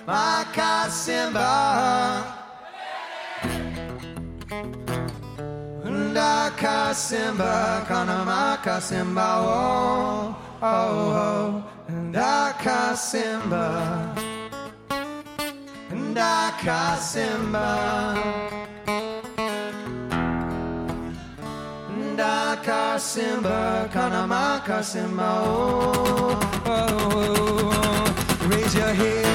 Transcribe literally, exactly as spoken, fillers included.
Makasimba. Ndakasimba, kana makasimba, oh, oh, oh. Ndakasimba, Ndakasimba, Ndakasimba, kana makasimba, oh, oh, oh. Raise your head.